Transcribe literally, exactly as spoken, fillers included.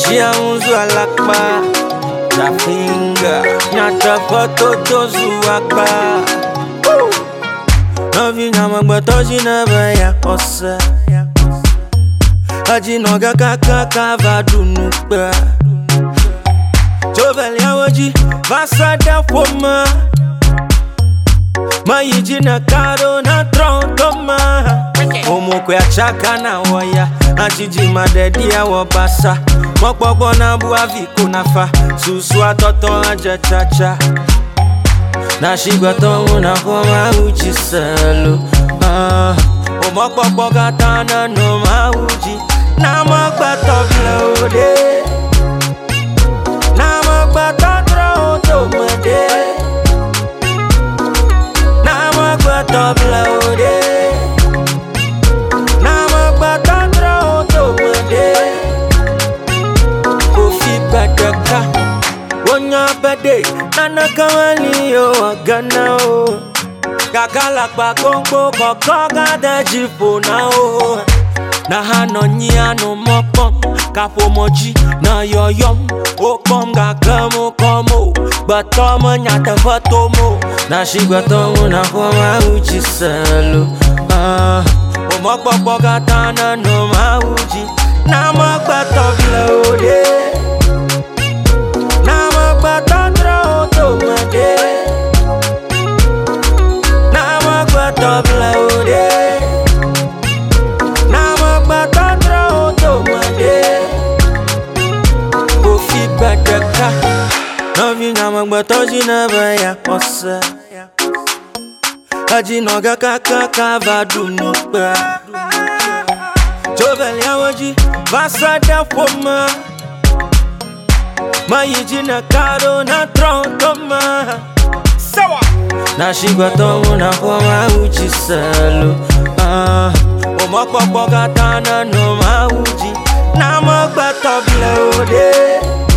Shia unzu alakpa Jafinga Nyata foto tozu akpa Novi nyama gbatoji nebe ya kose Aji noga kaka kava dunukpe Jovel ya waji Vasada foma Mayiji na karo na trontoma Omo kwe achaka na waya Ajiji madedi ya wabasa Mokpokpo na buwa viko na fa Susu atoto aje chacha Na shigwa tomu na koma uchi selu Omokpokpo katana no ma uchi Na mokpa top loade Na mokpa totro tomade Na mokpa top loade Na mokpa totro tomade Kofi badaka Wonya bade Nana kawali yo agana o Kakala kwa kongbo koko gada jipo na o Na hano nyiano mokpom Kapo moji na yoyom Okpom gakamo komo Batomo nyata fatomo Na shigwatomo na koma uchi selu Ah Omokpokpo katana no ma uchi Na mokpa top loade Na mokpa totro tomade Na mokpa top loade Na mokpa totro tomade Kofi badaka Novi nyama gbatoji nebe ya kose Aji noga kaka kava dunukpe Jovel ya waji Vasada foma Mayiji na karo na trontoma Sawa Na shigwa tomu na koma uchi selu Omokpokpo katana no ma uchi Na mokpa top loade